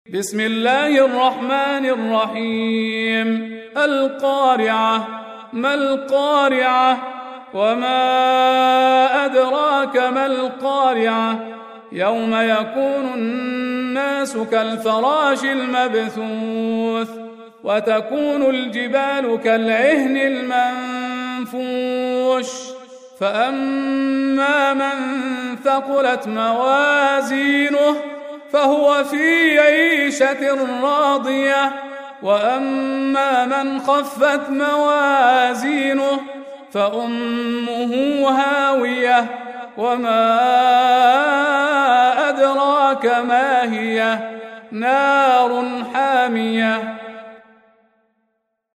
بسم الله الرحمن الرحيم. القارعة. ما القارعة؟ وما أدراك ما القارعة؟ يوم يكون الناس كالفراش المبثوث وتكون الجبال كالعهن المنفوش فأما من ثقلت موازينه فهو في عيشة راضية وأما من خفت موازينه فأمه هاوية وما أدراك ما هي نار حامية